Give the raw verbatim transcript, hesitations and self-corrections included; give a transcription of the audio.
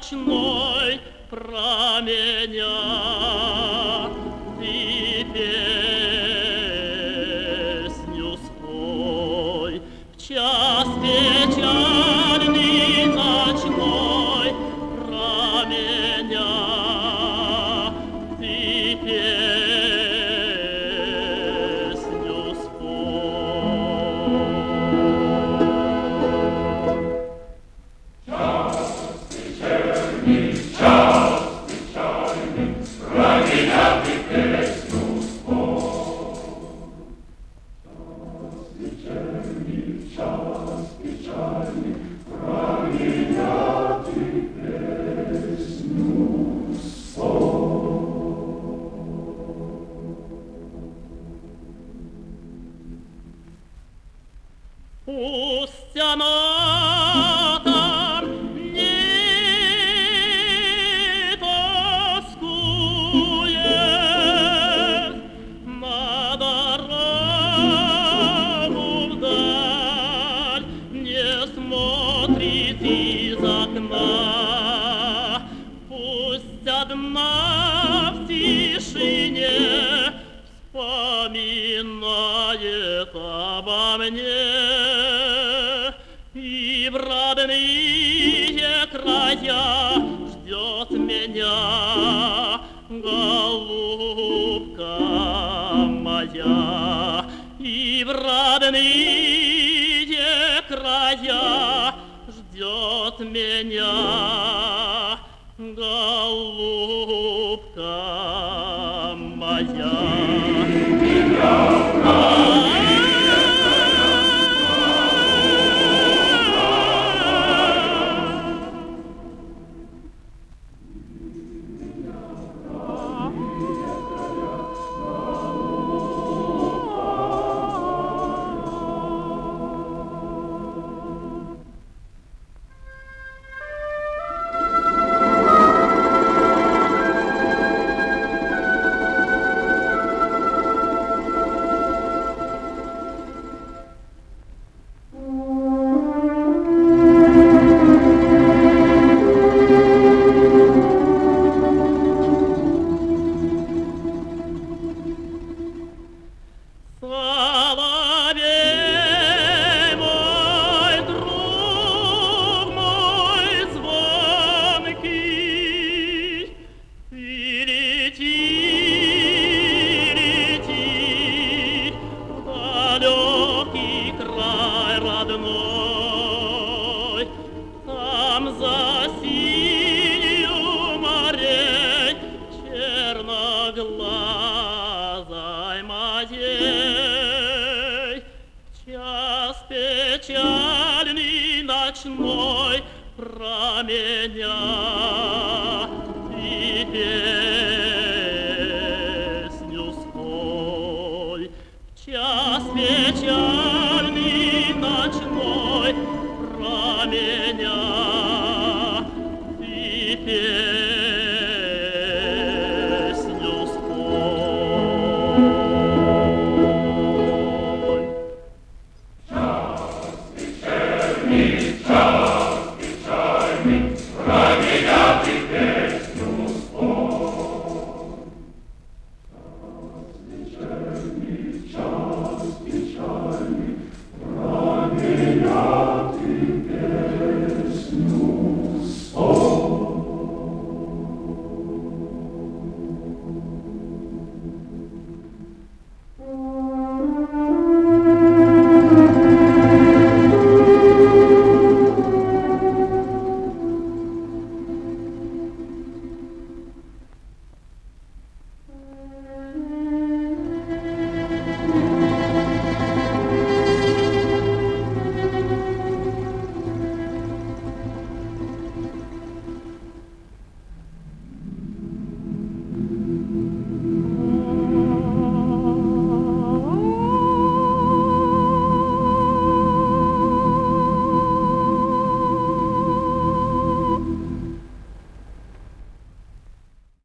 ночной про меня ты песню спой. В час печальный ночной про меня ты песню спой. Час вечерний, час печальный, про меня ты песню спой. Час вечерний, час печальный, про меня ты песню спой. Пусть она там не тоскует, на дорогу вдаль не смотрит из окна. Пусть одна в тишине вспоминает обо мне, и в родные края ждет меня голубка моя, и в родные края ждет меня голубка моя. Соловей мой, друг мой звонкий, ты лети, лети в далекий край родной, там за синью морей черноглазой моей. Час печальный ночной про меня